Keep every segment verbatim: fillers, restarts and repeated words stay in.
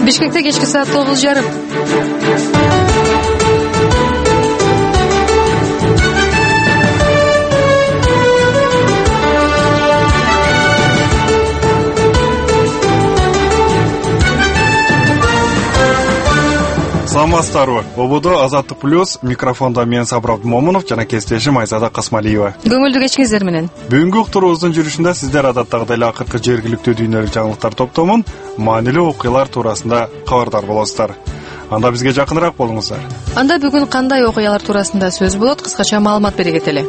Бишкекте кечки саат тогуз жарым. Саламатсыздарбы. Ободо Азаттык плюс, микрофонда мен Сабыр Абдымомунов жана кесиптешим Айзада Касмалиева. Көңүлдүү кечиңиздер менен. Бүгүнкү уктуруубуздун жүрүшүндө сиздер адаттагыдай эле акыркы жергиликтүү дүйнөлүк жаңылыктар топтомун маанилүү окуялар туурасында кабардар болосуздар. Анда бизге жакыныраак болуңуздар. Анда бүгүн кандай окуялар туурасында сөз болот, кыскача маалымат бере кетели.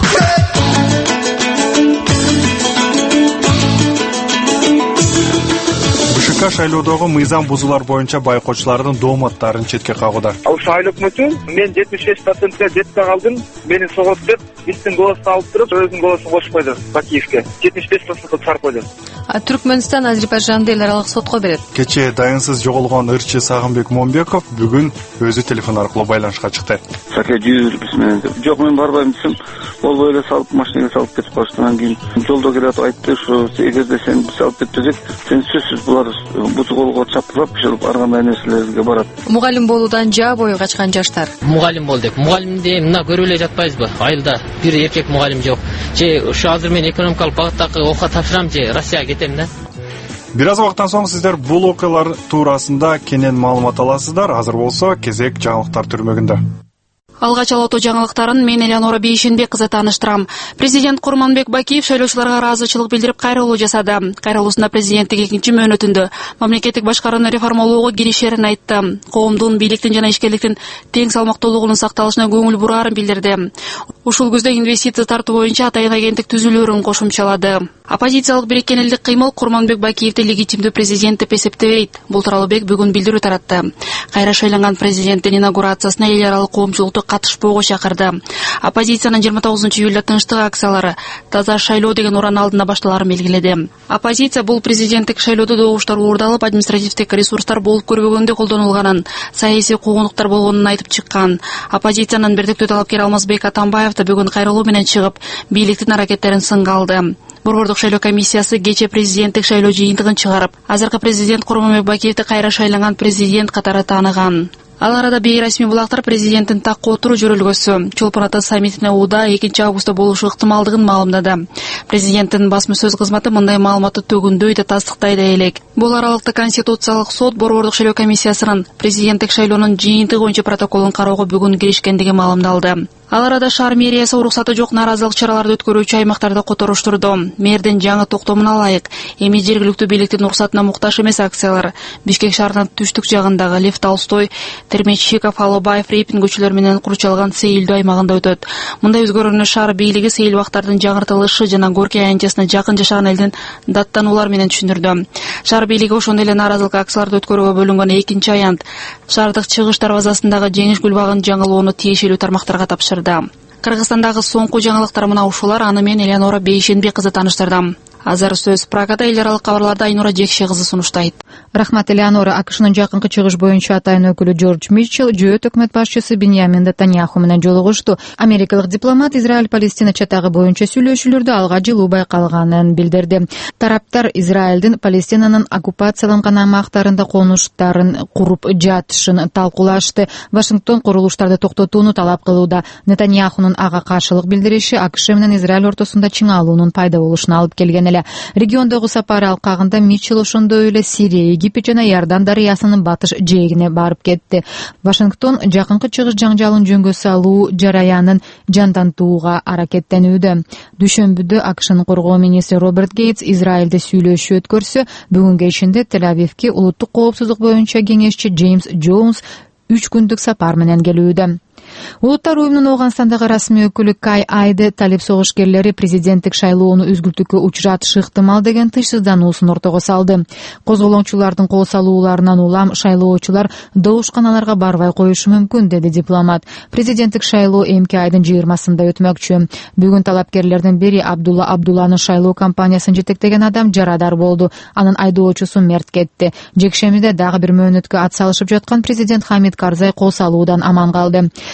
БШК шайлоодогу мыйзам бузуулар боюнча байкоочулардын дооматтарын четке кагууда. Ал шайлоо өкмөтү мен жетимиш беш процентке жетпей калдым, мени согот деп биздин голосун алып туруп, өзүнүн голосун кошуп койду Бакиевке. жетимиш беш процентке чыгарып койду. А Түркмөнстан Азербайжанды эл аралык сотко берет. Кечээ дайынсыз жоголгон ырчы Сагынбек Момбеков бүгүн өзү телефон аркылуу байланышка чыкты. Саке жүрүп менен жок мен барбайм десем, болбой эле салып машинага салып кетип калышты. Анан кийин жолдо келип айтты, ушу эгерде сен салып кетпесек, сен сөзсүз булар бутуголго чапкылап, ошол ар кандай нерселерге барат. Мугалим болуудан жаа бою качкан жаштар. Мугалим бол деп. Мугалимди мына көрүп эле жатпайбызбы? Айылда бир эркек мугалим жок. Же ушу азыр мен экономикалык багыттагы окуя тапшырам же Россияга кетем да. Бир аз убакыттан соң сиздер бул окуялар туурасында кенен маалымат аласыздар. Азыр болсо кезек жаңылыктар түрмөгүндө. Алгач алото жаңылыктарын мен Элеонора Бейшенбек кызы тааныштырам. Президент Курманбек Бакиев шайлоочуларга ыраазычылык билдирип кайрылуу жасады. Кайрылуусунда президенттик экинчи мөөнөтүндө мамлекеттик башкарууну реформалоого киришерин айтты. Коомдун, бийликтин жана ишкерликтин тең салмактуулугунун сакталышына көңүл бураарын билдирди. Ушул күздө инвестиция тартуу боюнча атайын агенттик түзүлөөрүн кошумчалады. Оппозициялык бириккен элдик кыймыл Курманбек Бакиевди легитимдүү президент деп эсептебейт. Бул тууралуу бек бүгүн билдирүү таратты. Кайра шайланган президенттин инаугурациясына эл аралык коомчулукту катышпоого чакырды. Оппозициянын жыйырма тогузунчу июлда тынчтык акциялары таза шайлоо деген уран алдында башталарын белгиледи. Оппозиция бул президенттик шайлоодо добуштар уурдалып, административдик ресурстар болуп көрбөгөндө колдонулганын, саясий куугунтуктар болгонун айтып чыккан. Оппозициянын бирдиктүү талапкери Алмазбек Атамбаев да бүгүн кайрылуу менен чыгып, бийликтин аракеттерин сынга алды. Борбордук шайлоо комиссиясы кечээ президенттик шайлоо жыйынтыгын чыгарып, азыркы президент Курманбек Бакиевди кайра шайланган президент катары тааныган. Ал арада бейресми булактар президенттин такка отуруу жөрөлгөсү Чолпон Ата саммитине ууда экинчи августта болушу ыктымалдыгын маалымдады. Президенттин басма сөз кызматы мындай маалыматты төгүндөй да тастыктай да элек. Бул аралыкта Конституциялык сот Борбордук шайлоо комиссиясынын президенттик шайлоонун жыйынтыгы боюнча протоколун кароого бүгүн киришкендиги маалымдалды. Ал арада шаар мэриясы уруксаты жок нааразылык чараларды өткөрүүчү аймактарда которуштурду. Мэрдин жаңы токтомуна ылайык эми жергиликтүү бийликтин уруксатына муктаж эмес акциялар Бишкек шаарынын түштүк жагындагы Лев Толстой, Термечиков, Алобаев, Репин көчөлөр менен курчалган Сейилдүү аймагында өтөт. Мындай өзгөрүүнү шаар бийлиги сейилбактардын жаңыртылышы жана Горький аянтчасына жакын жашаган элдин даттануулар менен түшүндүрдү. Шаар бийлиги ошондой эле нааразылык акцияларды өткөрүүгө бөлүнгөн экинчи аянт шаардык чыгыш дарбазасындагы Жеңиш гүлбагын жаңылоону тиешелүү тармактарга тапшырды. Кыргызстандагы соңку жаңылыктар мына ушулар. Аны мен Элеонора Бейшенбек кызы тааныштырдым. Азыр сөз Прагада эл аралык кабарларды Айнура Жекше кызы сунуштайт. Рахмат, Элеонора. АКШнын жакынкы чыгыш боюнча атайын өкүлү Джордж Митчелл жөөт өкмөт башчысы Беньямин Нетаньяху менен жолугушту. Америкалык дипломат Израиль-Палестина чатагы боюнча сүйлөшүүлөрдө алга жылуу байкалганын билдирди. Тараптар Израилдин Палестинанын оккупацияланган аймактарында конуштарын куруп жатышын талкуулашты. Вашингтон курулуштарды токтотууну талап кылууда. Нетаньяхунун ага каршылык билдириши АКШ менен Израиль ортосунда чыңалуунун пайда болушуна алып келген. Региондогу сапары алкагында Митчелл ошондой эле Сирия, Египет жана Иордан дарыясынын батыш жээгине барып кетти. Вашингтон жакынкы чыгыш жаңжалын жөнгө салуу жараянын жандантууга аракеттенүүдө. Дүйшөмбүдө АКШнын коргоо министри Роберт Гейтс Израилде сүйлөшүү өткөрсө, бүгүн кечинде Тель-Авивке улуттук коопсуздук боюнча кеңешчи Джеймс Джонс үч күндүк сапар менен келүүдө. Улуттар уюмунун Ооганстандагы расмий өкүлү Кай Айде талип согушкерлери президенттик шайлоону үзгүлтүккө учуратышы ыктымал деген тынчсыздануусун ортого салды. Козголоңчулардын кол салууларынан улам шайлоочулар добушканаларга барбай коюшу мүмкүн, деди дипломат. Президенттик шайлоо эмки айдын жыйырмасында өтмөкчү. Бүгүн талапкерлердин бири Абдулла Абдулланын шайлоо кампаниясын жетектеген адам жарадар болду. Анын айдоочусу мерт кетти. Жекшемиде дагы бир мөөнөткө ат салышып жаткан президент Хамид Карзай кол салуудан аман калды.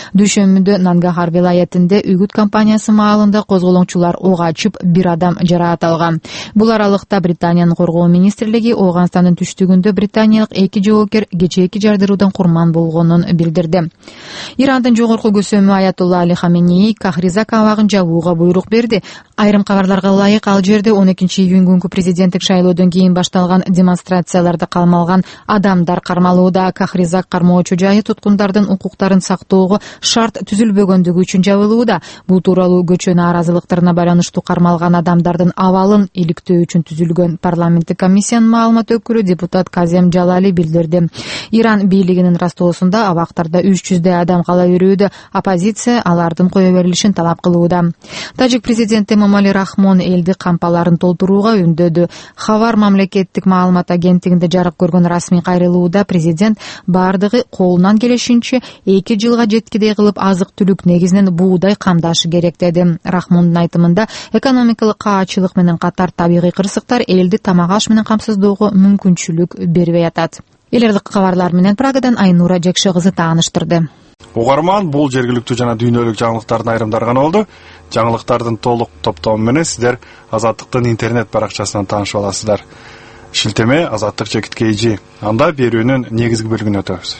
Дүйшөмбүдө Нангахар вилаятында Үгүт компаниясы маалында козголоңчулар ок ачып, бир адам жараат алган. Бул аралыкта Британиянын коргоо министрлиги Ооганстандын түштүгүндө британиялык эки жоокер кечээки жардыруудан курман болгонун билдирди. Ирандын жогорку көсөмү Аятулла Али Хаменеи Кахризак абагын жабууга буйрук берди. Айрым кабарларга ылайык, ал жерде он экинчи июнь күнкү президенттик шайлоодон кийин башталган демонстрацияларда калмалган адамдар кармалууда. Кахризак кармоочу жайы туткундардын укуктарын сактоого шарт түзүлбөгөндүгү үчүн жабылууда. Бул тууралуу көчө нааразылыктарына байланыштуу кармалган адамдардын абалын иликтөө үчүн түзүлгөн парламенттик комиссиянын маалымат өкүлү депутат Казем Жалали билдирди. Иран бийлигинин растоосунда абактарда үч жүздөй адам кала берүүдө. Оппозиция алардын кое берилишин талап кылууда. Тажик президенти Эмомали Рахмон элди кампаларын толтурууга үндөдү. Хавар мамлекеттик маалымат агенттигинде жарык көргөн расмий кайрылууда президент бардыгы колунан келишинче эки жылга жеткидей кылып азык-түлүк, негизинен буудай камдашы керек деди. Рахмондун айтымында экономикалык каачылык менен катар табигый кырсыктар элди тамак аш менен камсыздоого мүмкүнчүлүк бербей атат. Элерлик кабарлар менен Прагадан Айнура Жекше кызы тааныштырды. Угарман, бул жергиликтүү жана дүйнөлүк жаңылыктардын айрымдары гана болду. Жаңылыктардын толук топтому менен сиздер Азаттыктын интернет баракчасынан таанышып аласыздар. Шилтеме Азаттык чекит kg. Анда берүүнүн негизги бөлүгүнө өтөбүз.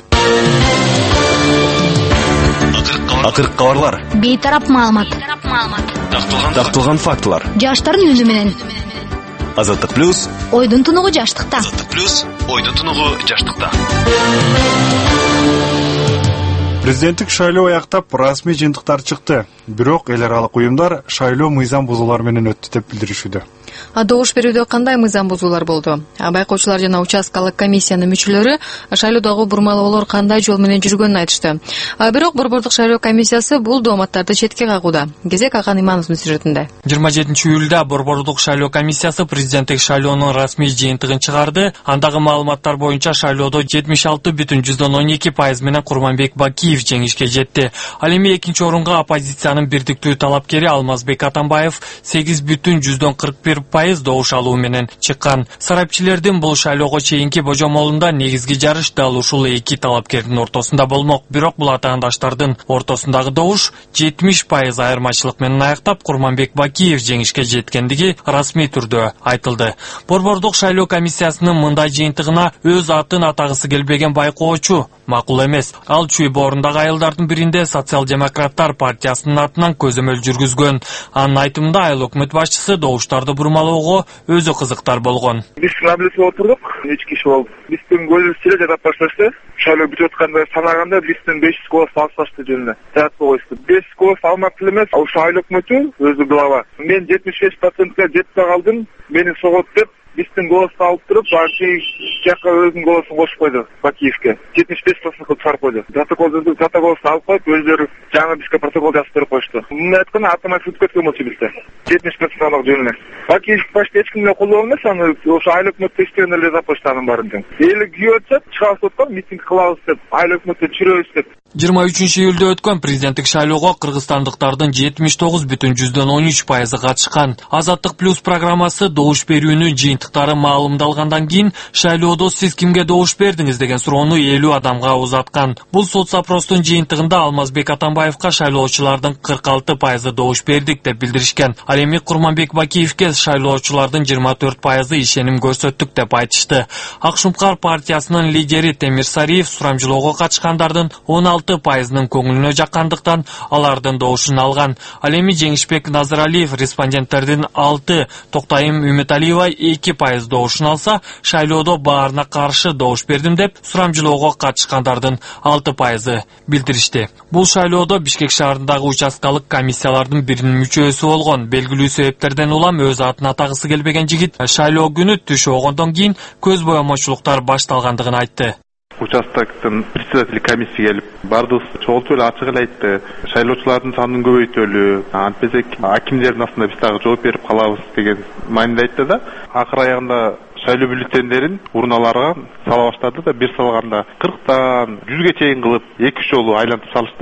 Акыркы кабарлар. Бейтарап маалымат. Такталган фактылар. Жаштардын үнү менен. Азаттык плюс. Ойдун тунугу жаштыкта. Азаттык плюс. Ойдун тунугу жаштыкта. Президенттик шайлоо аяктап, расмий жыйынтыктар чыкты. Бирок эл аралык уюмдар шайлоо мыйзам бузуулар менен өттү деп билдиришүүдө. А добуш берүүдө кандай мыйзам бузуулар болду? Байкоочулар жана участкалык комиссиянын мүчөлөрү шайлоодогу бурмалоолор кандай жол менен жүргөнүн айтышты. Бирок Борбордук шайлоо комиссиясы бул дооматтарды четке кагууда. Кезек Акан Имановдун сюжетинде. жыйырма жетинчи июлда Борбордук шайлоо комиссиясы президенттик шайлоонун расмий жыйынтыгын чыгарды. Андагы маалыматтар боюнча шайлоодо жетимиш алты бүтүн жүздөн он эки пайыз менен Курманбек Бакиев жеңишке жетти. Ал эми экинчи орунга оппозициянын бирдиктүү талапкери Алмазбек Атамбаев сегиз бүтүн жүздөн кырк бир пайыз добуш алуу менен чыккан. Сарапчылардын бул шайлоого чейинки божомолунда негизги жарыш дал ушул эки талапкердин ортосунда болмок. Бирок бул атаандаштардын ортосундагы добуш жетимиш пайыз айырмачылык менен аяктап Курманбек Бакиев жеңишке жеткендиги расмий түрдө айтылды. Борбордук шайлоо комиссиясынын мындай жыйынтыгына өз атын атагысы келбеген байкоочу макул эмес. Ал Чуйбоорундагы айылдардын биринде социал-демократтар партиясынын атынан көзөмөл жүргүзгөн. Анын айтымында айыл өкмөт башчысы добуштарды бурмалоого өзү кызыктар болгон. Биз мамиледе отурдук, эч киши болуп. Биздин көзүбүздө жадап башташты. Шайлоо бүтүп атканда санаганда биздин беш жүз голос алышты жөнүндө. Таап койду. беш жүз голос алмак эле эмес, ошо айыл өкмөтү өзү глава. Мен жетимиш беш процентке жетип калдым. Мени согот деп биздин голосду алып туруп, баки жакка өзүнүн голосун кошуп койду Бакиевке. жетимиш беш процент кылып чыгарып койду. Протоколду протоколду алып коюп, өзүлөрү жаңы бизге протокол жазып берип коюшту. Муну айтканда автомат сүрүп кеткен болчу бизде. жетимиш процент алак жөнүнө. Бакиев башка эч кимге кулуу эмес, аны ошо айыл өкмөттө иштеген эле жазып коюшту анын баарын. Эли күйөп атат, чыгабыз деп, митинг кылабыз деп, айыл өкмөттө чүрөбүз деп. жыйырма үчүнчү июлда өткөн президенттик шайлоого кыргызстандыктардын жетимиш тогуз бүтүн жүздөн он үч пайызы катышкан. Азаттык плюс программасы добуш берүүнүн жыйынтыктары маалымдалгандан кийин шайлоодо сиз кимге добуш бердиңиз деген суроону элүү адамга узаткан. Бул соцопростун жыйынтыгында Алмазбек Атамбаевка шайлоочулардын кырк алты пайызы добуш бердик деп билдиришкен. Ал эми Курманбек Бакиевке шайлоочулардын жыйырма төрт пайызы ишеним көрсөттүк деп айтышты. Ак Шумкар партиясынын лидери Темир Сариев сурамжылоого катышкандардын он алты пайызынын көңүлүнө жаккандыктан алардын добушун алган. Ал эми Жеңишбек Назаралиев респонденттердин алты, Токтайым Үмүталиева эки пайыз добушун алса, шайлоодо баарына каршы добуш бердим деп сурамжылоого катышкандардын алты пайызы билдиришти. Бул шайлоодо Бишкек шаарындагы участкалык комиссиялардын биринин мүчөсү болгон. Белгилүү себептерден улам өз атын атагысы келбеген жигит шайлоо күнү түш огондон кийин көз боямочулуктар башталгандыгын айтты. Участоктун председатель комиссия келип, бардыгыбыз чогултуп эле ачык эле айтты. Шайлоочулардын санын көбөйтөлү, антпесек акимдердин астында биз дагы жооп берип калабыз деген маанилде айтты да. Акыр аягында шайлоо бюллетендерин урналарга сала баштады да, бир салганда кырктан жүзгө чейин кылып эки үч жолу айлантып салышты да.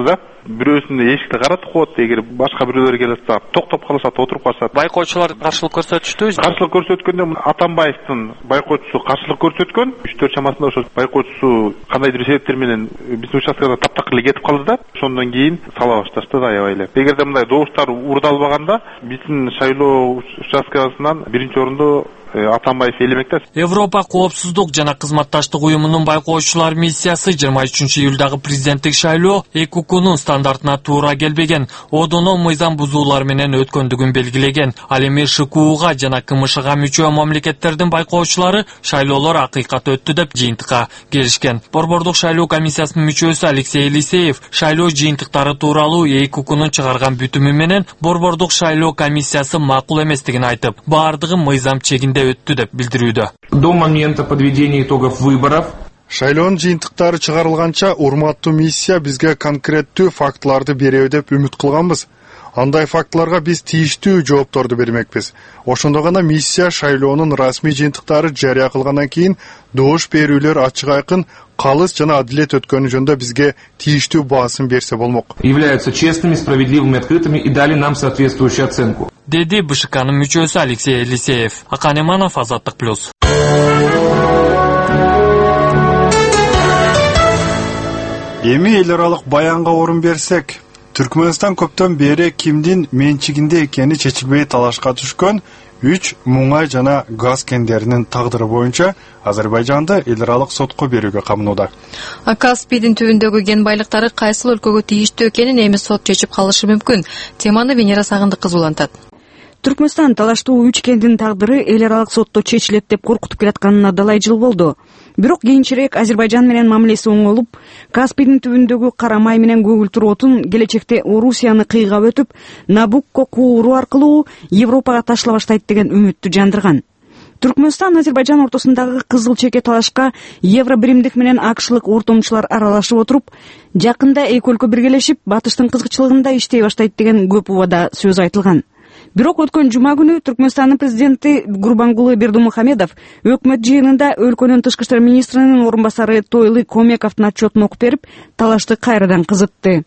бирөөсүнүн эшикти каратып коет, эгер башка бирөөлөр келип атса токтоп калышат, отуруп калышат. Байкоочулар каршылык көрсөтүштүбү? Каршылык көрсөткөндө Атамбаевдин байкоочусу каршылык көрсөткөн. үч төрт чамасында ошо байкоочусу кандайдыр себептер менен биздин участкага таптакыр кетип калды да, ошондон кийин сала башташты да аябай эле. Эгерде мындай добуштар урдалбаганда биздин шайлоо участкасынан биринчи орунду Атамбаев ээлемек да. Европа коопсуздук жана кызматташтык уюмунун байкоочулар миссиясы жыйырма үчүнчү июлдагы президенттик шайлоо ЭКУКнун стандартына туура келбеген, одоно мыйзам бузуулар менен өткөндүгүн белгилеген. Ал эми ШКУга жана КМШга мүчө мамлекеттердин байкоочулары шайлоолор акыйкат өттү деп жыйынтыкка келишкен. Борбордук шайлоо комиссиясынын мүчөсү Алексей Елисеев шайлоо жыйынтыктары тууралуу ЭКУКнун чыгарган бүтүмү менен борбордук шайлоо комиссиясы макул эместигин айтып, баардыгы мыйзам чегинде өттү деп билдирүүдө. До момента подведения итогов выборов шайлоонун жыйынтыктары чыгарылганча урматтуу миссия бизге конкреттүү фактыларды береби деп үмүт кылганбыз. Андай фактыларга биз тийиштүү жоопторду бермекпиз. Ошондо гана миссия шайлоонун расмий жыйынтыктары жарыя кылгандан кийин добуш берүүлөр ачык айкын, калыс жана адилет өткөнү жөнүндө бизге тийиштүү баасын берсе болмок. Являются честными, справедливыми, открытыми и дали нам соответствующую оценку. Деди БШКнын мүчөсү Алексей Елисеев. Акан Эманов, Азаттык плюс. Эми эл аралык баянга орун берсек, Түркмөнстан көптөн бери кимдин менчигинде экени чечилбей талашка түшкөн үч муңай жана газ кендеринин тагдыры боюнча Азербайжанды эл аралык сотко берүүгө камынууда. Каспийдин түбүндөгү кен байлыктары кайсыл өлкөгө тийиштүү экенин эми сот чечип калышы мүмкүн. Теманы Венера Сагындыккызы улантат. Түркмөнстан талаштуу үч кендин тагдыры эл аралык сотто чечилет деп коркутуп келатканына далай жыл болду. Бирок кийинчерээк Азербайжан менен мамилеси оңолуп, Каспийдин түбүндөгү кара май менен көгүлтүр отун келечекте Орусияны кыйгап өтүп, Набукко кууру аркылуу Европага ташыла баштайт деген үмүттү жандырган. Түркмөнстан Азербайжан ортосундагы кызыл чеке талашка Евробиримдик менен акшлык ортомчулар аралашып отуруп, жакында эки өлкө биргелешип, батыштын кызыкчылыгында иштей баштайт деген көп убада сөз айтылган. Бирок өткөн жума күнү Түркмөнстандын президенти Гурбангулы Бердимухамедов өкмөт жыйынында өлкөнүн тышкы иштер министринин орун басары Тойлы Комековдун отчетун окуп берип, талашты кайрадан кызытты.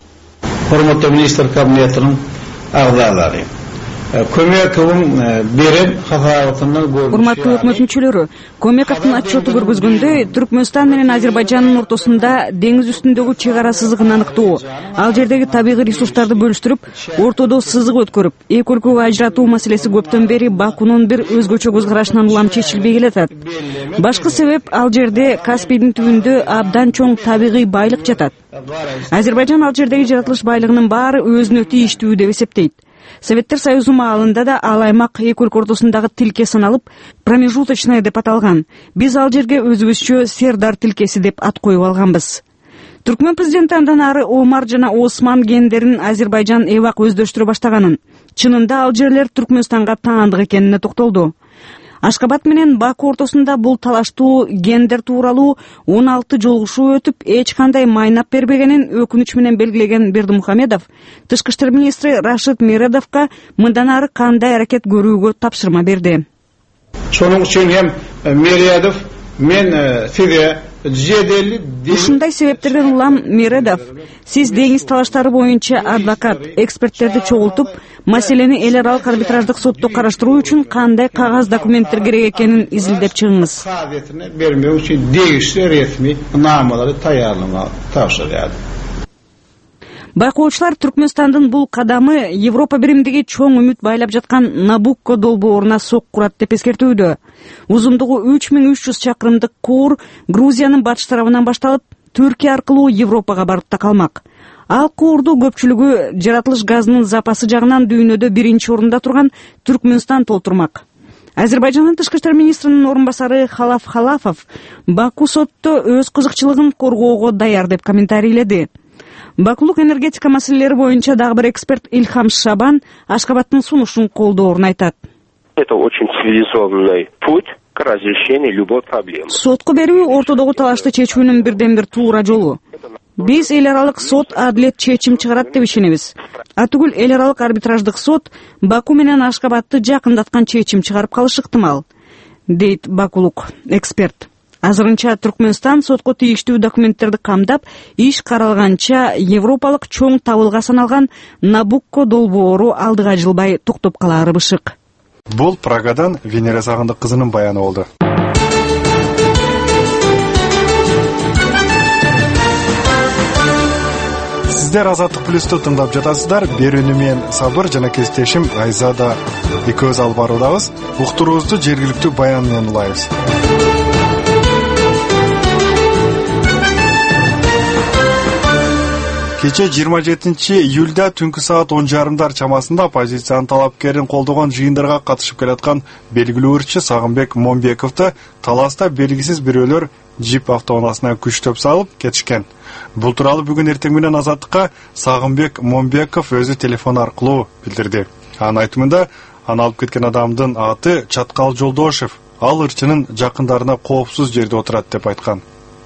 Урматтуу министр кабинетинин агзалары, Комековдун берем хафалыгынан көрүнүшү. Урматтуу өкмөт мүчөлөрү, Комековдун отчету көргөзгөндөй, Түркмөнстан менен Азербайжандын ортосунда деңиз үстүндөгү чек ара сызыгын аныктоо, ал жердеги табигый ресурстарды бөлүштүрүп, ортодо сызык өткөрүп, эки өлкөгө ажыратуу маселеси көптөн бери Бакунун бир өзгөчө көз карашынан улам чечилбей келатат. Башкы себеп ал жерде Каспийдин түбүндө абдан чоң табигый байлык жатат. Азербайжан ал жердеги жаратылыш байлыгынын баары өзүнө тийиштүү деп эсептейт. Советтер Союзу маалында да ал аймак эки өлкө ортосундагы тилке саналып, промежуточное деп аталган. Биз ал жерге өзүбүзчө Сердар тилкеси деп ат коюп алганбыз. Түркмөн президенти андан ары Омар жана Осман кендерин Азербайжан эбак өздөштүрө баштаганын, чынында ал жерлер Түркмөнстанга таандык экенине токтолду. Ашкабад менен Баку ортосунда бул талаштуу кендер тууралуу он алты жолугушуу өтүп, эч кандай майнап бербегенин өкүнүч менен белгилеген Бердимухамедов тышкы иштер министри Рашид Мередовго мындан ары кандай аракет көрүүгө тапшырма берди. Шонун үчүн эм Мередов мен сизге Ушундай себептерден улам Мередов, сиз деңиз талаштары боюнча адвокат, эксперттерди чогултуп, маселени эл аралык арбитраждык сотто караштыруу үчүн кандай кагаз документтер керек экенин изилдеп чыгыңыз. Бермөө үчүн дегиштүү ресми намаларды даярламак тапшырды. Байкоочулар Түркмөнстандын бул кадамы Европа биримдиги чоң үмүт байлап жаткан Набукко долбооруна сок курат деп эскертүүдө. Узундугу үч миң үч жүз чакырымдык куур Грузиянын батыш тарабынан башталып, Түркия аркылуу Европага барып такалмак. Ал куурду көпчүлүгү жаратылыш газынын запасы жагынан дүйнөдө биринчи орунда турган Түркмөнстан толтурмак. Азербайжандын тышкы иштер министринин орун басары Халаф Халафов Баку сотто өз кызыкчылыгын коргоого даяр деп комментарийледи. Бакулук энергетика маселелери боюнча дагы бир эксперт Ильхам Шабан Ашкабадтын сунушун колдоорун айтат. Это очень цивилизованный путь к разрешению любой проблемы. Сотко берүү ортодогу талашты чечүүнүн бирден бир туура жолу. Биз эл аралык сот адилет чечим чыгарат деп ишенебиз. Атүгүл эл аралык арбитраждык сот Баку менен Ашкабадты жакындаткан чечим чыгарып калышы ыктымал, дейт бакулук эксперт. Азырынча Түркмөнстан сотко тийиштүү документтерди камдап, иш каралганча европалык чоң табылга саналган Набукко долбоору алдыга жылбай токтоп калаары бышык. Бул Прагадан Венера Сагындык кызынын баяны болду. Сиздер Азаттык плюсту тыңдап жатасыздар. Берүүнү мен Сабыр жана кесиптешим Айзада экөөбүз алып баруудабыз. Уктуруубузду жергиликтүү баян менен улайбыз. Кече жыйырма жетинчи июлда түнкү саат он жарымдар чамасында оппозициянын талапкерин колдогон жыйындарга катышып келаткан белгилүү ырчы Сагынбек Момбековду таласта белгисиз бирөөлөр джип автоунаасына күчтөп салып кетишкен. Бул тууралуу бүгүн эртең менен Азаттыкка Сагынбек Момбеков өзү телефон аркылуу билдирди. Анын айтымында аны алып кеткен адамдын аты Чаткал Жолдошев. Ал ырчынын жакындарына коопсуз жерде отурат деп айткан.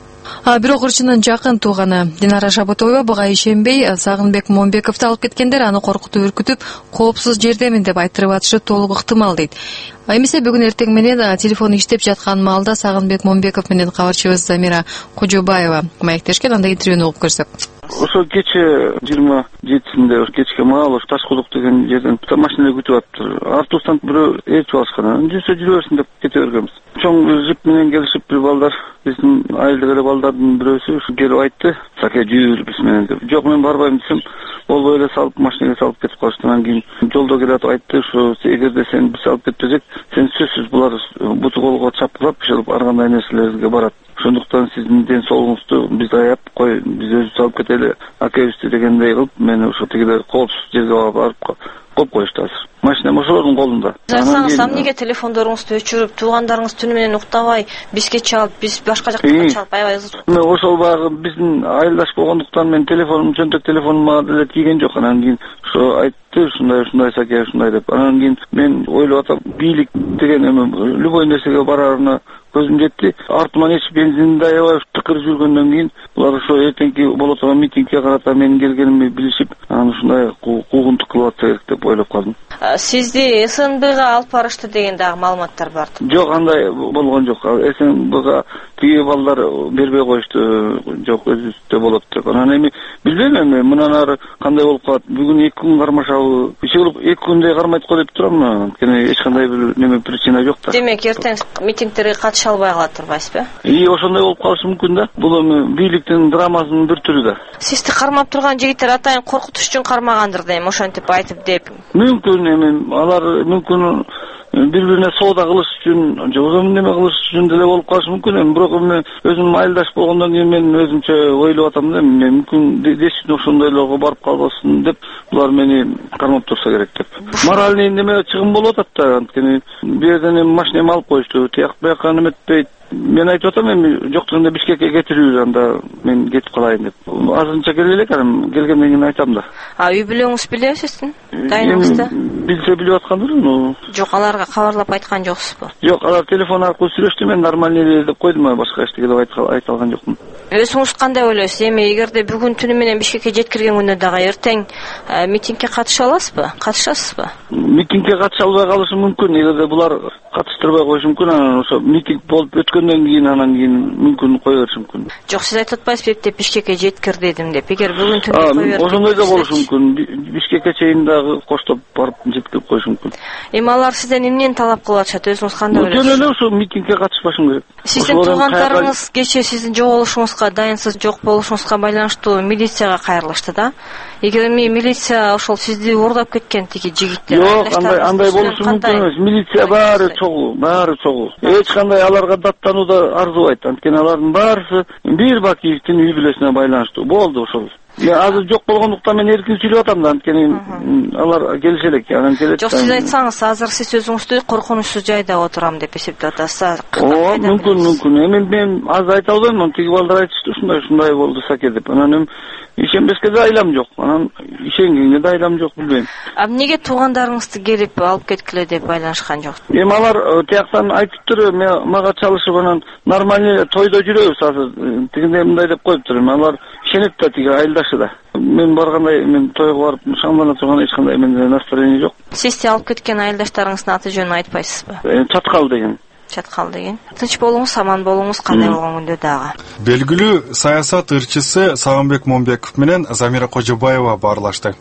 А бирок ырчынын жакын тууганы Динара Шабытоева буга ишенбей, Сагынбек Момбековду алып кеткендер аны коркутуп үркүтүп, коопсуз жердемин деп айтырып атышы толук ыктымал дейт. Эмесе бүгүн эртең менен телефон иштеп жаткан маалда Сагынбек Момбеков менен кабарчыбыз Замира Кожобаева маектешкен, анда интервьюну угуп көрсөк. Ошо кече жыйырма жетисинде кечке маал ош Ташкудук деген жерден машина күтүп атыптыр. Автобустан бирөө ээрчип алышкан. Жүрсө жүрө берсин деп кете бергенбиз. Чоң жип менен келишип бир балдар, биздин айылдык эле балдардын бирөөсү келип айтты: "Саке жүр биз менен" деп. "Жок, мен барбайм" десем, болбой эле салып машинага салып кетип калышты. Анан кийин жолдо келатып айтты: "Ушу эгерде сен биз алып кетпесек, сен сөзсүз булар буту колго чапкылап, ошол ар кандай нерселерге барат. Ошондуктан сиздин ден соолугуңузду биз аяп кой, биз өзүбүз алып кетели акебизди" дегендей кылып, мени ошо тигилер коопсуз жерге барып коюп коюшту азыр. Машинам ошолордун колунда. Айтсаңыз, эмнеге телефондоруңузду өчүрүп, туугандарыңыз түнү менен уктабай, бизге чалып, биз башка жакка чалып аябайбыз. Мен ошол багы биздин айылдаш болгондуктан мен телефонум, жөнтөк телефонум мага деле тийген жок. Анан кийин ошо айтты: "Ушундай, ушундай Саке, ушундай" деп. Анан кийин мен ойлоп атам, бийлик деген эме любой нерсеге барарына көзүм жетти. Артыман эч бензинди аябай тыкырып жүргөндөн кийин булар ошо эртеңки боло турган митингге карата менин келгенимди билишип, анан ушундай куугунтук кылып атса керек деп ойлоп калдым. Сизди эс эн бга алып барышты деген дагы маалыматтар бар. Жок, андай болгон жок. эс эн бга тиги балдар бербей коюшту. Жок, өзүбүздө болот деп. Анан эми билбейм эми мындан ары кандай болуп калат. Бүгүн эки күн кармашабы. Иши кылып эки күндөй кармайт го деп турам. Анткени эч кандай бир неме причина жок да. Демек, эртең митингтерге катыша албай калат турбайсызбы? И ошондой болуп калышы мүмкүн да. Бул эми бийликтин драмасынын бир түрү да. Сизди кармап турган жигиттер атайын коркутуш үчүн кармагандыр дейм, ошентип айтып деп. Мүмкүн эми алар мүмкүн бири-бирине соода кылыш үчүн, же неме кылыш үчүн деле болуп калышы мүмкүн эми. Бирок эми өзүм айылдаш болгондон кийин мен өзүмчө ойлоп атам да, мүмкүн десин ошондойлорго барып калбасын деп, булар мени кармап турса керек деп. Моральный неме чыгым болуп атат да, анткени бу жерден эми машинамды алып коюшту, тияк бияка неметпейт. Мен айтып атам, эми жок дегенде Бишкекке кетирүү, анда мен кетип калайын деп. Азырынча келе элек, анан келгенден кийин айтам да. А үй бүлөңүз билеби сиздин? Дайыныңызды? Билсе билип аткандыр, но жок, аларга кабарлап айткан жоксузбу? Жок, алар телефон аркылуу сүйлөштү, мен нормальный эле деп койдум, башка эчтеке деп айта алган жокмун. Өзүңүз кандай ойлойсуз? Эми эгерде бүгүн түнү менен Бишкекке жеткирген күндө дагы эртең митингге катыша аласызбы? Катышасызбы? Митингге катыша албай калышы мүмкүн. Эгерде булар катыштырбай коюшу мүмкүн, анан ошо митинг болуп өткөндөн кийин анан кийин мүмкүн кое бериши мүмкүн. Жок, сиз айтып атпайсызбы деп Бишкекке жеткир дедим деп. Эгер бүгүн түнү кое берип, ошондой да болушу мүмкүн. Бишкекке чейин дагы коштоп барып жеткирип коюшу мүмкүн. Эми алар сизден эмнени талап кылып атышат? Өзүңүз кандай ойлойсуз? Жөн эле ошо митингге катышпашым керек. Сиздин туугандарыңыз кече сиздин жоголушуңузга, дайынсыз жок болушуңузга байланыштуу милицияга кайрылышты да. Эгер эми милиция ошол сизди уурдап кеткен тиги жигиттер, жок, андай андай болушу мүмкүн эмес. Милиция баары чогуу, баары чогуу. Эч кандай аларга даттануу да арзубайт. Анткени алардын баарысы бир Бакиевдин үй бүлөсүнө байланыштуу. Болду ошол. Мен азыр жок болгондуктан мен эркин сүйлөп атам да, анткени алар келише элек, анан келет. Жок, сиз айтсаңыз, азыр сиз өзүңүздү коркунучсуз жайда отурам деп эсептеп атасыз. Ооба, мүмкүн, мүмкүн. Эми мен аз айта албайм, тиги балдар айтышты, ушундай ушундай болду Саке деп. Анан ишенбеске да айлам жок. Анан ишенгенге да айлам жок, билбейм. А эмнеге туугандарыңызды келип алып кеткиле деп байланышкан жок? Эми алар тияктан айтыптыр, мага чалышып, анан нормальный тойдо жүрөбүз азыр. Тигиндей мындай деп коюптур. Алар ишенет да, тиги айылдашы да. Мен баргандай, мен тойго барып шамдана турган эч кандай менде настроение жок. Сизди алып кеткен айылдаштарыңыздын аты жөнүн айтпайсызбы? Чаткал деген. жаткалы деген. Тынч болуңуз, аман болуңуз, кандай болгон күндө дагы. Белгилүү саясат ырчысы Сагынбек Момбеков менен Замира Кожобаева баарлашты.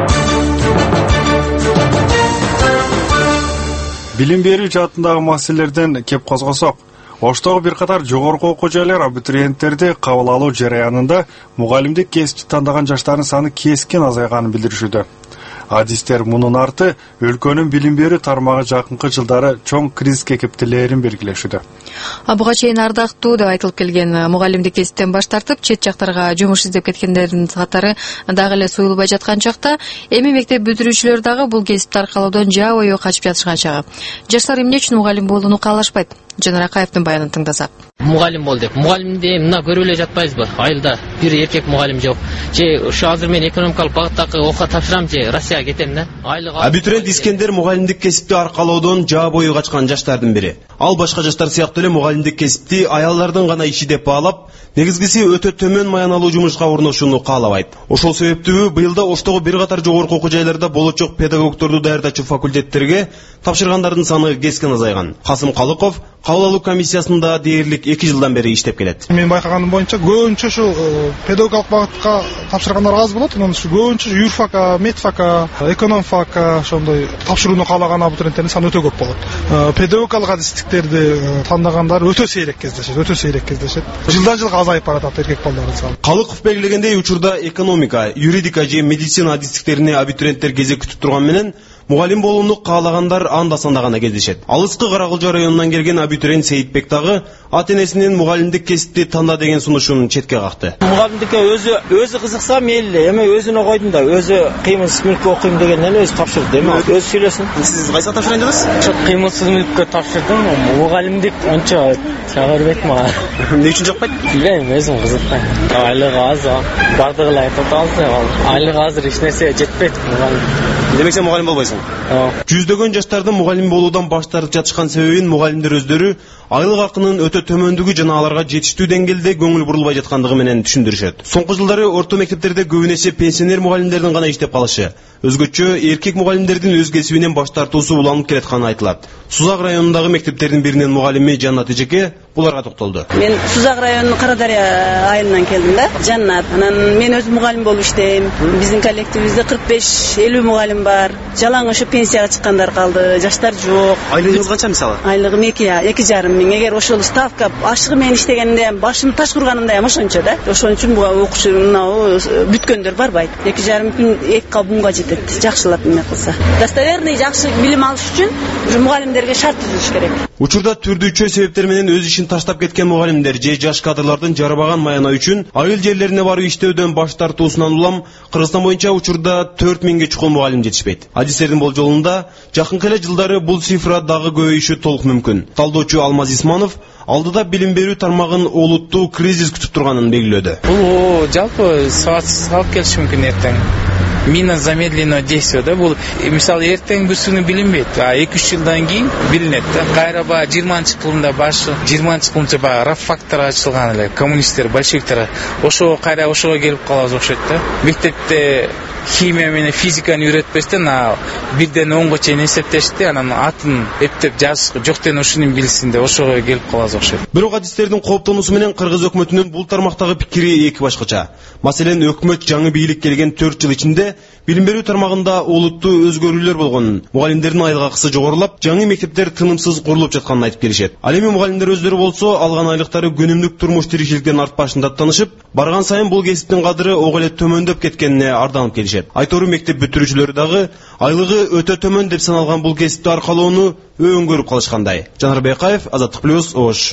Билим берүү жаатындагы маселелерден кеп козгосок, Оштогу бир катар жогорку окуу жайлар абитуриенттерди кабыл алуу жараянында мугалимдик кесипти тандаган жаштардын саны кескин азайганын билдиришүүдө. Адистер мунун арты өлкөнүн билим берүү тармагы жакынкы жылдары чоң кризиске кептелерин белгилешүүдө. Буга чейин ардактуу деп айтылып келген мугалимдик кесиптен баш тартып, чет жактарга жумуш издеп кеткендердин катары дагы эле суюлбай жаткан чакта, эми мектеп бүтүрүүчүлөр дагы бул кесипти аркалоодон жаа бою качып жатышкан чагы. Жаштар эмне үчүн мугалим болууну каалашпайт? Жанар Акаевдин баянын тыңдасак. Мугалим бол деп. Мугалимди мына көрүп эле жатпайбызбы? Айылда бир эркек мугалим жок. Же ушу азыр мен экономикалык багыттагы окууга тапшырам же Россияга кетем да. Абитуриент Искендер мугалимдик кесипти аркалоодон жаа бою качкан жаштардын бири. Ал башка жаштар сыяктуу эле мугалимдик кесипти аялдардын гана иши деп баалап, негизгиси өтө төмөн маяналуу жумушка орношууну каалабайт. Ошол себептүү быйылда Оштогу бир катар жогорку окуу жайларда болочок педагогдорду даярдачу факультеттерге тапшыргандардын саны кескин азайган. Касым Калыков кабыл алуу комиссиясында дээрлик эки жылдан бери иштеп келет. Мен байкаганым боюнча көбүнчө ушу педагогикалык багытка тапшыргандар аз болот. Анан ушу көбүнчө юрфака, медфака, экономфака ошондой тапшырууну каалаган абитуриенттердин саны өтө көп болот. Педагогикалык адистиктерди тандагандар өтө сейрек кездешет, өтө сейрек кездешет. Жылдан жылга азайып баратат эркек балдардын саны. Калыков белгилегендей, учурда экономика, юридика же медицина адистиктерине абитуриенттер кезек күтүп турган менен мугалим болууну каалагандар анда санда гана кездешет. Алыскы Каракылжа районунан келген абитуриент Сейитбек дагы ата-энесинин мугалимдик кесипти танда деген сунушун четке какты. Мугалимдикке өзү өзү кызыкса мейли, эми өзүнө койдум да, өзү кыймылсыз мүлккө окуйм дегенден өзү тапшырды. Эми өзү сүйлөсүн. Сиз кайсы тапшырайын дедиңиз? Ошо кыймылсыз мүлккө тапшырдым. Мугалимдик анча чага бербейт мага. Эмне үчүн жакпайт? Билбейм, өзүм кызыкпайм. Айлыгы аз, бардыгы эле айтып атабыз. Айлыгы азыр эч нерсе жетпейт мугалим. Демек сен мугалим болбойсуң? Жүздөгөн жаштардын мугалим болуудан баш тартып жатышкан себебин мугалимдер өздөрү айлык акынын өтө төмөндүгү жана аларга жетиштүү деңгээлде көңүл бурулбай жаткандыгы менен түшүндүрүшөт. Соңку жылдары орто мектептерде көбүн эсе пенсионер мугалимдердин гана иштеп калышы, өзгөчө эркек мугалимдердин өз кесибинен баш тартуусу уланып келатканы айтылат. Сузак районундагы мектептердин биринин мугалими Жаннат Эжеке буларга токтолду. Мен Сузак районунун Карадария айылынан келдим да. Жаннат. Анан мен өзүм мугалим болуп иштейм. Биздин коллективибизде кырк беш элүү мугалим бар. Жалаң ушу пенсияга чыккандар калды, жаштар жок. Айлыгыңыз канча мисалы? Айлыгым эки эки жарым миң. Эгер ошол ставка ашыгы менен иштегенде башым таш курганымда эми ошончо да. Ошон үчүн буга окуучу мынау бүткөндөр барбайт. эки жарым күн эки кабымга жетет. Жакшылап эме кылса. Достоверный жакшы билим алыш үчүн ушу мугалимдерге шарт түзүш керек. Учурда түрдүүчү себептер менен өз ишин таштап кеткен мугалимдер же жаш кадрлардын жарабаган маянаа үчүн айыл жерлерине барып иштөөдөн баш тартуусунан улам Кыргызстан боюнча учурда төрт миңге чукул мугалим жетишпейт. Адистердин болжолунда жакынкы эле жылдары бул цифра дагы көбөйүшү толук мүмкүн. Талдоочу Алмаз Исманов алдыда билим берүү тармагын олуттуу кризис күтүп турганын белгилөөдө. Бул жалпы сабатсыз алып келиши мүмкүн эртең. Мина замедленного действия да бул мисалы эртең бүсүнү билинбейт. А эки үч жылдан кийин билинет да. Кайра ба жыйырманчы кылымда башы жыйырманчы кылымча ба РАФ фактор ачылган эле коммунисттер, большевиктер ошого кайра ошого келип калабыз окшойт да. Мектепте химия менен физиканы үйрөтпөстөн бирден онго чейин эсептешти, анан атын эптеп жазыш жоктен ушуну билсин деп ошого келип калабыз окшойт. Бирок адистердин кооптонуусу менен Кыргыз өкмөтүнүн бул тармактагы пикири эки башкача. Маселен, өкмөт жаңы бийлик келген төрт жыл ичинде билим берүү тармагында олуттуу өзгөрүүлөр болгонун, мугалимдердин айлык акысы жогорулап, жаңы мектептер тынымсыз курулуп жатканын айтып келишет. Ал эми мугалимдер өздөрү болсо алган айлыктары күнүмдүк турмуш тиричиликтен артпашын даттанышып, барган сайын бул кесиптин кадыры ого эле төмөндөп кеткенине арданып келишет. Айтору мектеп бүтүрүүчүлөрү дагы айлыгы өтө төмөн деп саналган бул кесипти аркалоону өңгөрүп калышкандай. Жанар Бекаев, Азаттык плюс, Ош.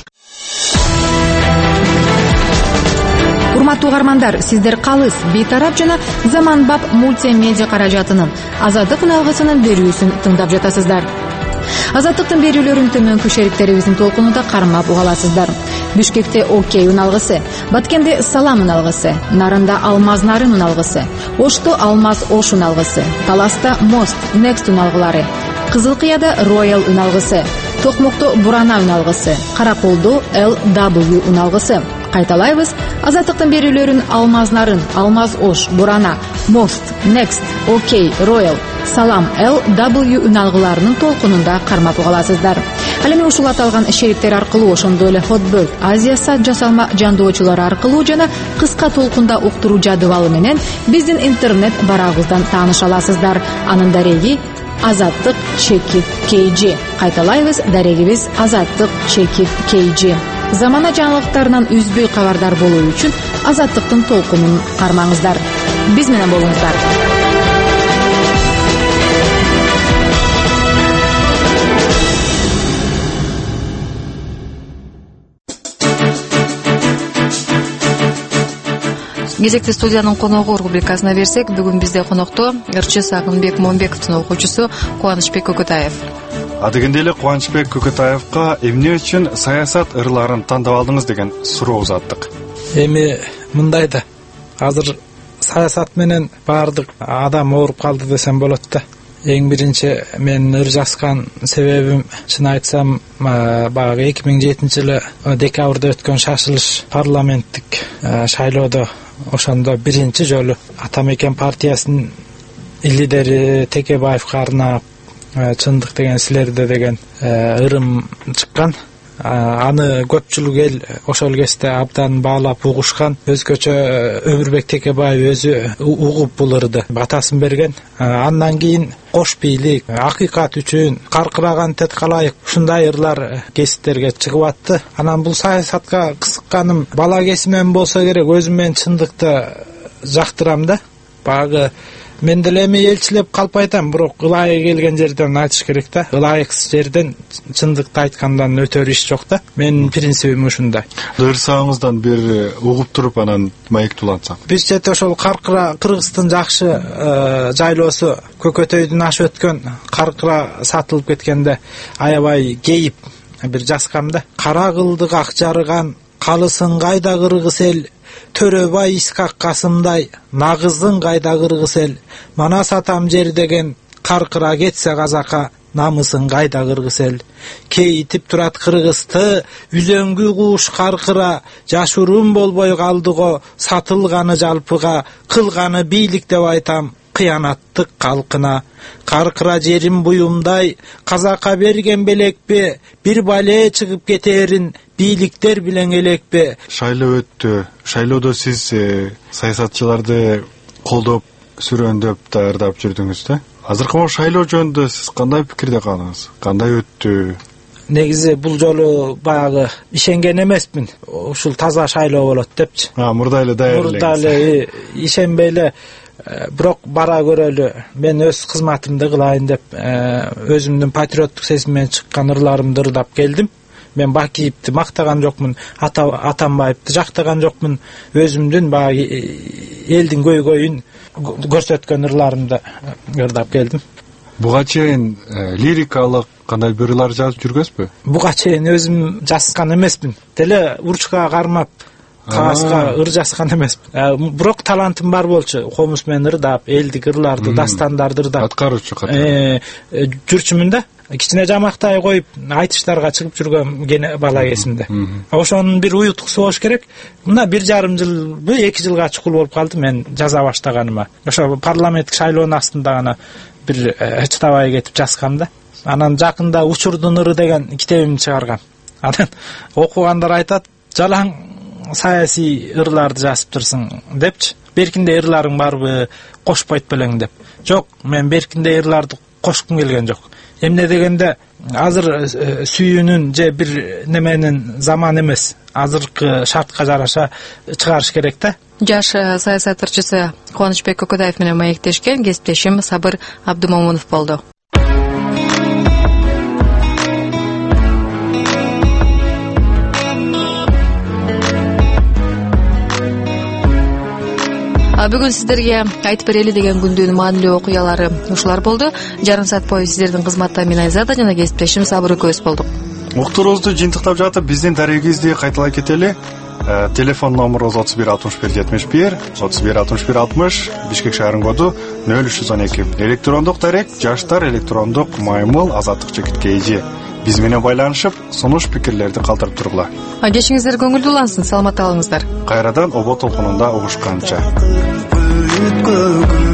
Урматтуу угармандар, сиздер калыс, бейтарап жана заманбап мультимедиа каражатынын Азаттык үналгысынын берүүсүн тыңдап жатасыздар. Азаттыктын берүүлөрүн төмөнкү шериктерибиздин толкунунда кармап уга аласыздар. Бишкекте Окей үналгысы, Баткенде Салам үналгысы, Нарында Алмаз Нарын үналгысы, Ошто Алмаз Ош үналгысы, Таласта Мост Next үналгылары, Кызылкыяда Royal үналгысы, Токмокто Бурана үналгысы, Караколдо Эл дабл ю үналгысы. Кайталайбыз, Азаттыктын берүүлөрүн Алмаз Нарын, Алмаз Ош, Бурана, Мост, Next, Окей, Royal, салам эл дабл ю үн алгыларынын толкунунда кармап угаласыздар. Ал эми ушул аталган шериктер аркылуу, ошондой эле Hotbird Азия сайт жасалма жандоочулары аркылуу жана кыска толкунда уктуруу жадыбалы менен биздин интернет барагыбыздан тааныша аласыздар. Анын дареги азаттык чекит кей джи. Кайталайбыз, дарегибиз азаттык чекит кей джи. Замана жаңылыктарынан үзбөй кабардар болуу үчүн азаттыктын толкунун кармаңыздар. Биз менен болуңуздар. Кезекти студиянын коногу рубрикасына берсек, бүгүн бизде конокто ырчы Сагынбек Момбековдун окуучусу Кубанычбек Көкөтаев. Адегенде эле Кубанычбек Көкөтаевга эмне үчүн саясат ырларын тандап алдыңыз деген суроо узаттык. Эми мындай да, азыр саясат менен баардык адам ооруп калды десем болот да. Эң биринчи мен ыр жазган себебим, чын айтсам, баягы эки миң жетинчи жылы декабрда өткөн шашылыш парламенттик шайлоодо, ошондо биринчи жолу Атамекен партиясынын лидери Текебаевга арнап чындык деген силерде деген ырым чыккан. Аны көпчүлүк эл ошол кезде абдан баалап угушкан. Өзгөчө Өмүрбек Текебаев өзү угуп бул ырды батасын берген. Андан кийин кош бийлик, акыйкат үчүн, каркыраган теткалайык ушундай ырлар кесиптерге чыгып атты. Анан бул саясатка кызыкканым бала кезимден болсо керек, өзүм мен чындыкты жактырам да. Багы мен деле эми элчилеп калп айтам, бирок ылайык келген жерден айтыш керек да. Ылайыксыз жерден чындыкты айткандан өтөр иш жок да. Менин принцибим ушундай. Дырсаңыздан бери угуп туруп анан маекти улантсак. Биз жете ошол Каркыра Кыргыздын жакшы жайлоосу Көкөтөйдүн ашып өткөн Каркыра сатылып кеткенде аябай кейип бир жазгам да. Кара кылдык ак жарыган, калысын кайда кыргыз эл, Төрөбай Искак Касымдай, нагыздын кайда кыргыз эл, мана сатам жер деген, Каркыра кетсе казака, намысын кайда кыргыз эл. Кейитип турат кыргызды, үзөңгү куш Каркыра, жашуурун болбой калдыго, сатылганы жалпыга, кылганы бийлик деп айтам, кыянаттык калкына. Каркыра жерим буюмдай, казака берген белекпе, бир бале чыгып кетерин, бийликтер билен элекпе. Шайлоо өттү. Шайлоодо сиз саясатчыларды колдоп, сүрөндөп, даярдап жүрдүңүз да. Азыркы шайлоо жөнүндө сиз кандай пикирде калдыңыз? Кандай өттү? Негизи бул жолу баягы ишенген эмесмин. Ушул таза шайлоо болот депчи. А, мурда эле даярдалыңыз. Мурда эле ишенбей эле, бирок бара көрөлү. Мен өз кызматымды кылайын деп, өзүмдүн патриоттук сезиммен чыккан ырларымды ырдап келдим. Мен Бакиевди мактаган жокмун, Атамбаевди жактаган жокмун. Өзүмдүн баягы элдин көйгөйүн көрсөткөн ырларымды ырдап келдим. Буга чейин лирикалык кандай бир ырлар жазып жүргөзбү? Буга чейин өзүм жазган эмесмин. Деле урчка кармап, кагазга ыр жазган эмесмин. Бирок талантым бар болчу. Комуз менен ырдап, элдик ырларды, дастандарды ырдап. Аткаруучу катары. Жүрчүмүн да. Кичине жамактай коюп, айтыштарга чыгып жүргөн гене бала кезимде. Ошонун бир уюткусу болуш керек. Мына бир жарым жылбы, эки жылга чукул болуп калды мен жаза баштаганыма. Ошо парламенттик шайлоонун астында гана бир чыдабай кетип жазгам да. Анан жакында Учурдун ыры деген китебимди чыгаргам. Анан окугандар айтат, жалаң саясий ырларды жазыптырсың депчи. Беркинде ырларың барбы, кошпойт белең деп. Жок, мен беркинде ырларды кошкум келген жок. Эмне дегенде, азыр сүйүүнүн же бир неменин заман эмес. Азыркы шартка жараша чыгарыш керек да. Жаш саясат ырчысы Кубанычбек Көкөтаев менен маектешкен кесиптешим Сабыр Абдымомунов болду. Бүгүн сиздерге айтып берели деген күндүн маанилүү окуялары ушулар болду. Жарым саат бою сиздердин кызматта мен Айзада жана кесиптешим Сабыр экөөбүз болдук. Уктуруубузду жыйынтыктап жатып, биздин дарегибизди кайталай кетели. Телефон номерубуз отуз бир алтымыш бир жетимиш бир, отуз бир алтымыш бир алтымыш, Бишкек шаарынын коду нөл үч жүз он эки. Электрондук дарек жаштар электрондук маймыл азаттык чекит кей джи. Биз менен байланышып, сунуш пикирлерди калтырып тургула. Жешиңиздер көңүлдүү улансын, саламат калыңыздар. Кайрадан обо толкунунда угушканча.